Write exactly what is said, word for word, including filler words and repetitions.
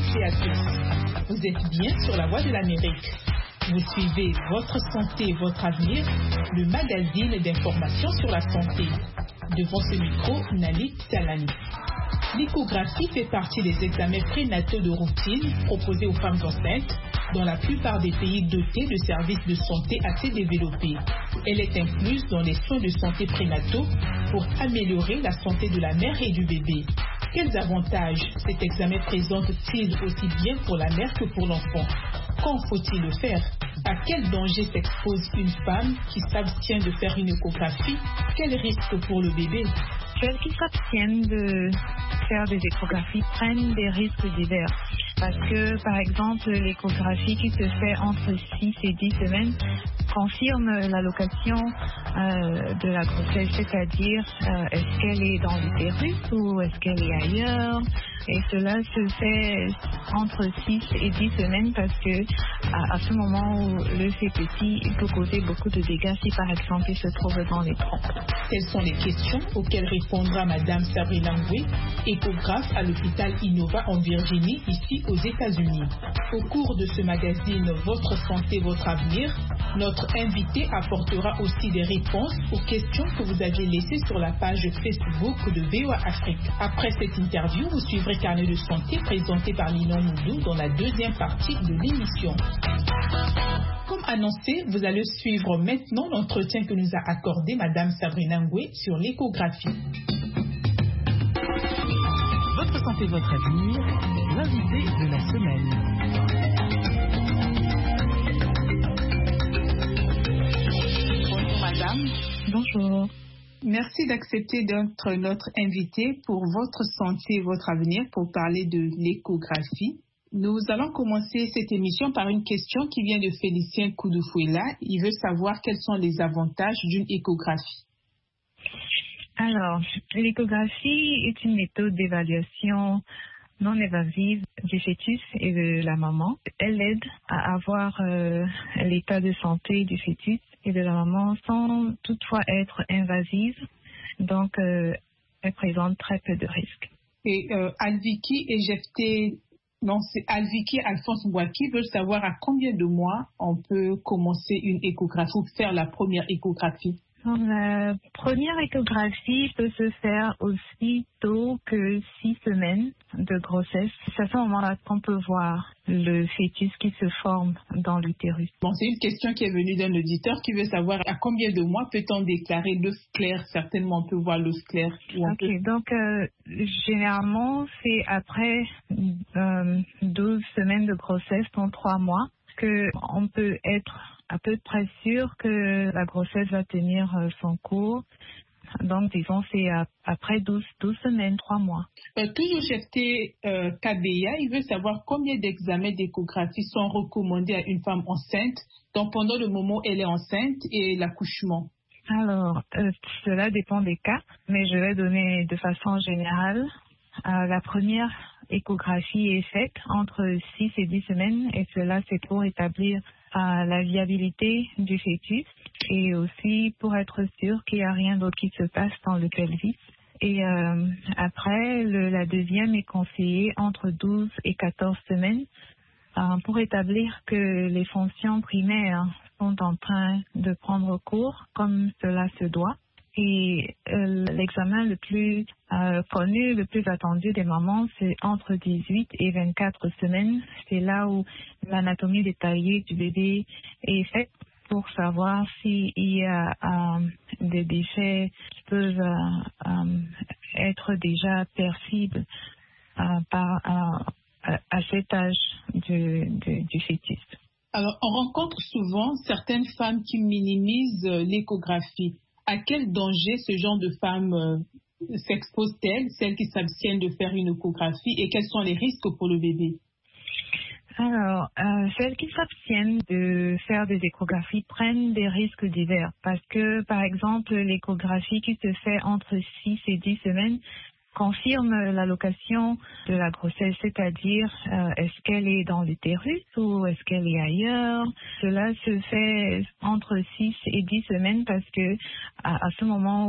et à tous. Vous êtes bien sur la voie de l'Amérique. Vous suivez Votre santé, votre avenir, le magazine d'information sur la santé. Devant ce micro, Nalit Salani. L'échographie fait partie des examens prénataux de routine proposés aux femmes enceintes dans la plupart des pays dotés de services de santé assez développés. Elle est incluse dans les soins de santé prénataux pour améliorer la santé de la mère et du bébé. Quels avantages cet examen présente-t-il aussi bien pour la mère que pour l'enfant? Quand faut-il le faire? À quel danger s'expose une femme qui s'abstient de faire une échographie? Quel risque pour le bébé? Celles qui s'abstiennent de faire des échographies prennent des risques divers. Parce que, par exemple, l'échographie qui se fait entre six et dix semaines confirme la location euh, de la grossesse, c'est-à-dire euh, est-ce qu'elle est dans l'utérus ou est-ce qu'elle est ailleurs. Et cela se fait entre six et dix semaines parce que à, à ce moment où le fait petit, il peut causer beaucoup de dégâts si par exemple il se trouve dans les trompes. Quelles sont les questions auxquelles répondra Madame Sabrina Ngwe, échographe à l'hôpital Innova en Virginie, ici aux États-Unis. Au cours de ce magazine Votre santé, votre avenir, notre invité apportera aussi des réponses aux questions que vous aviez laissées sur la page Facebook de V O A Afrique. Après cette interview, vous suivrez Carnet de santé présenté par Linon Moudou dans la deuxième partie de l'émission. Comme annoncé, vous allez suivre maintenant l'entretien que nous a accordé Madame Sabrina Ngwe sur l'échographie. Votre santé, votre avenir, l'invité de la semaine. Bonjour Madame. Bonjour. Merci d'accepter d'être notre invité pour Votre santé, votre avenir pour parler de l'échographie. Nous allons commencer cette émission par une question qui vient de Félicien Koudoufuela. Il veut savoir quels sont les avantages d'une échographie. Alors, l'échographie est une méthode d'évaluation non invasive du fœtus et de la maman. Elle aide à avoir euh, l'état de santé du fœtus et de la maman sans toutefois être invasive. Donc, euh, elle présente très peu de risques. Et euh, Alviki Ejefté, non, c'est Alviki Alphonse Bouaki veut savoir à combien de mois on peut commencer une échographie ou faire la première échographie. La première échographie peut se faire aussi tôt que six semaines de grossesse. C'est à ce moment-là qu'on peut voir le fœtus qui se forme dans l'utérus. Bon, c'est une question qui est venue d'un auditeur qui veut savoir à combien de mois peut-on déclarer l'œuf clair. Certainement, on peut voir l'œuf clair. Ok, peut... donc euh, généralement, c'est après euh, douze semaines de grossesse, dans trois mois, qu'on peut être à peu près sûr que la grossesse va tenir son cours. Donc, disons, c'est après douze, douze semaines, trois mois. Euh, toujours G F T euh, K B A, il veut savoir combien d'examens d'échographie sont recommandés à une femme enceinte, donc pendant le moment où elle est enceinte et l'accouchement. Alors, euh, cela dépend des cas, mais je vais donner de façon générale. Euh, la première échographie est faite entre six et dix semaines et cela c'est pour établir euh, la viabilité du fœtus et aussi pour être sûr qu'il n'y a rien d'autre qui se passe dans le pelvis. Et euh, après, le, la deuxième est conseillée entre douze et quatorze semaines euh, pour établir que les fonctions primaires sont en train de prendre cours comme cela se doit. Et euh, l'examen le plus euh, connu, le plus attendu des mamans, c'est entre dix-huit et vingt-quatre semaines. C'est là où l'anatomie détaillée du bébé est faite pour savoir s'il y a euh, des déchets qui peuvent euh, euh, être déjà percibles euh, par, euh, à cet âge du, du, du fœtus. Alors, on rencontre souvent certaines femmes qui minimisent l'échographie. À quel danger ce genre de femmes euh, s'exposent-elles, celles qui s'abstiennent de faire une échographie, et quels sont les risques pour le bébé? Alors, euh, celles qui s'abstiennent de faire des échographies prennent des risques divers parce que, par exemple, l'échographie qui se fait entre six et dix semaines confirme la location de la grossesse, c'est-à-dire euh, est-ce qu'elle est dans l'utérus ou est-ce qu'elle est ailleurs. Cela se fait entre six et dix semaines parce que à, à ce moment